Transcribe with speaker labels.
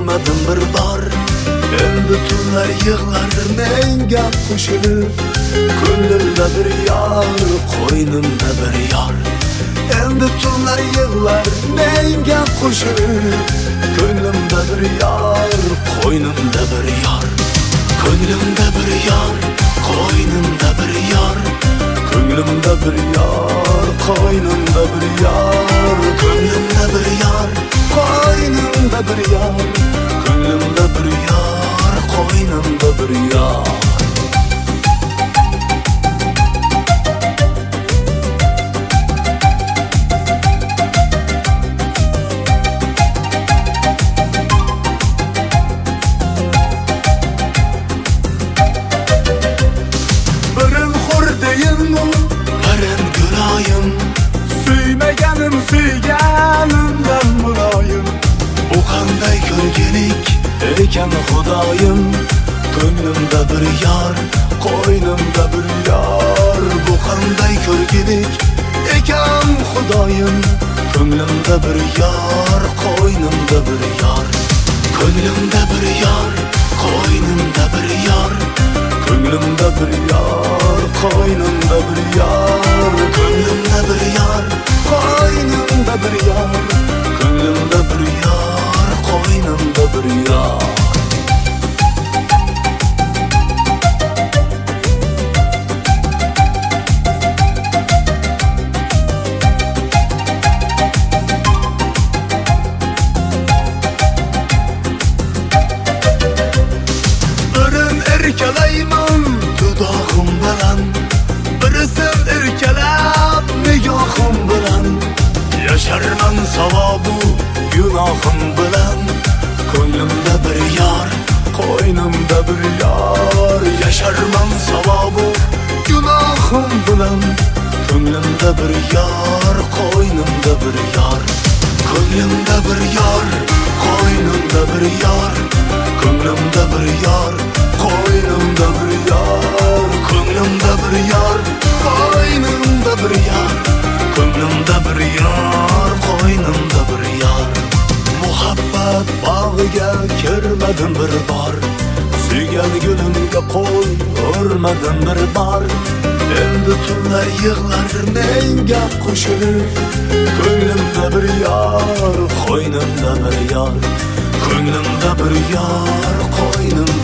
Speaker 1: ko'rmadim bir bor. Endi tunlar yig'lar menga qo'shilib, ko'nglimda bir yor, qo'ynimda bir yor. Endi tunlar yig'lar menga qo'shilib, ko'nglimda bir yor, qo'ynimda bir yor. Ko'nglimda bir yor, qo'ynimda bir yor. Ko'nglimda bir yor, qo'ynimda bir yor. Ko'nglimda bir yor, qo'ynimda bir yor. Ko'nglimda bir yor, qo'ynimda bir yor.
Speaker 2: Suyganimdan muloyim,
Speaker 1: bu qanday ko'rgilik ekan Xudoyim. Ko'nglimda bir yor, qo'ynimda bir yor. Bu qanday ko'rgilik ekan Xudoyim. Ko'nglimda bir yor, qo'ynimda bir yor. Ko'nglimda bir yor, qo'ynimda bir yor. Ko'nglimda bir yor, qo'ynimda bir yor. Ko'nglimda bir yor, qo'ynimda bir yor. Ko'nglimda bir yor, qo'ynimda bir yor. Birin erkalayman dudog'im bilan, birisin erkalab nigohim bilan. Yasharman savobu gunohim bilan. Ko'nglimda bir yor, qo'ynimda bir yor. Yasharman savobu gunohim bilan. Ko'nglimda bir yor, qo'ynimda bir yor. Ko'nglimda bir yor, qo'ynimda bir yor. Ko'nglimda bir yor, qo'ynimda bir yor. Ko'nglimda bir yor, qo'ynimda bir yor. Ko'nglimda bir yor, qo'ynimda bir yor. Muhabbat bog'iga kirmadim bir bor. Suygan gulimga qo'l urmadim bir bor. Endi tunlar yig'lar menga qo'shilib, ko'nglimda bir yor, qo'ynimda bir yor. Ko'nglimda bir yor, qo'ynimda